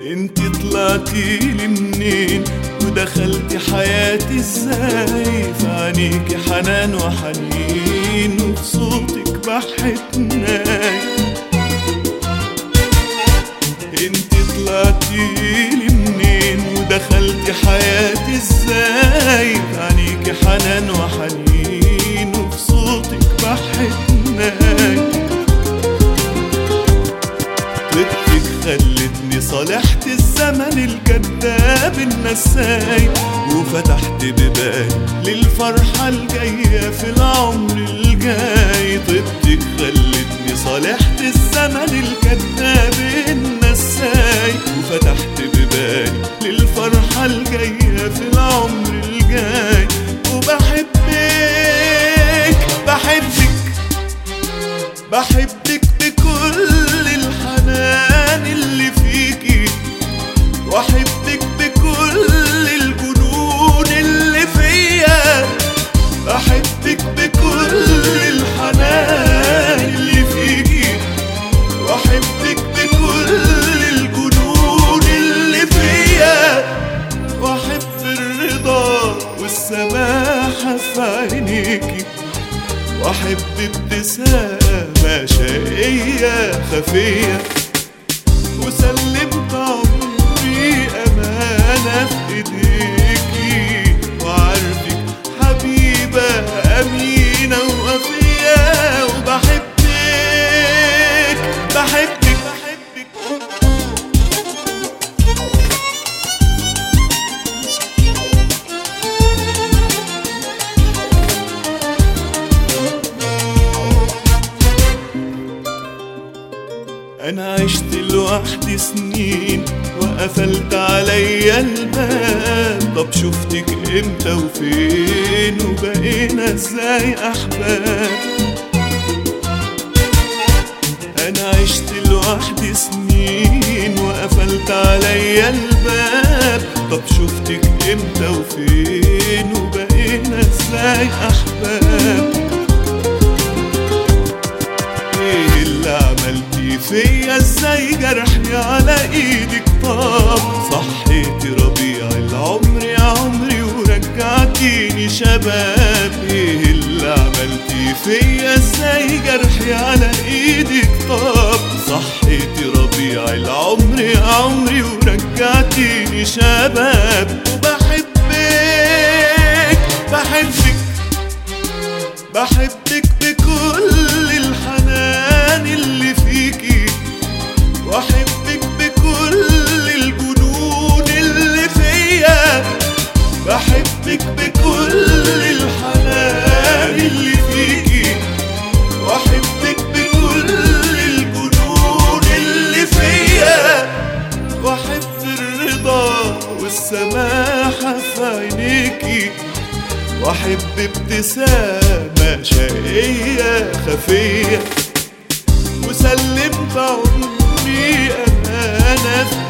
انت طلعتيلي منين ودخلتي حياتي ازاي؟ في عينيكي حنان وحنين وفي صوتك بحة ناي. انت طلعتيلي منين ودخلتي حياتي ازاي؟ في عينيكي حنان وحنين وفي صوتك بحة ناي. طيبتك خلتني صالحت الزمن الكذاب النساي، وفتحت بيبان للفرحة الجاية في العمر الجاي. طيبتك خلتني صالحت الزمن الكذاب النساي، وفتحت بيبان للفرحة الجاية في العمر الجاي. وبحبك بحبك بحبك بكل الحنان اللي فيكي، واحبك بكل الجنون اللي فيا. بحبك بكل الحنان اللي فيكي، واحبك بكل الجنون اللي فيا. واحب الرضا والسماحة في عينيكي، واحب ابتسامة شقية خفية. وسلمت عمري أمانة في ايديكي، وعارفك حبيبة أمينة ووفية. وبحبك بحبك أنا عشت لوحدي سنين وقفلت عليا الباب. طب شفتك امتى وفين وبقينا ازاي أحباب؟ أنا عشت لوحدي سنين وقفلت عليا الباب. طب شفتك امتى وفين وبقينا ازاي أحباب؟ ايه اللي عملتي فيا؟ ازاي جرحي على ايدك طاب؟ صحيتي ربيع العمر يا عمري ورجعتيني شباب. ايه اللي عملتي فيا؟ ازاي جرحي على ايدك طاب؟ صحيتي ربيع العمر يا عمري ورجعتيني شباب. وبحبك بحبك بحبك بكل الحنان اللي فيكي، واحبك بكل الجنون اللي فيا. بحبك بكل الحنان اللي فيكي، واحبك بكل الجنون اللي فيا. واحب الرضا والسماحة في عينيكي، واحب ابتسامة شقية خفية. وسلمت عمري أمانة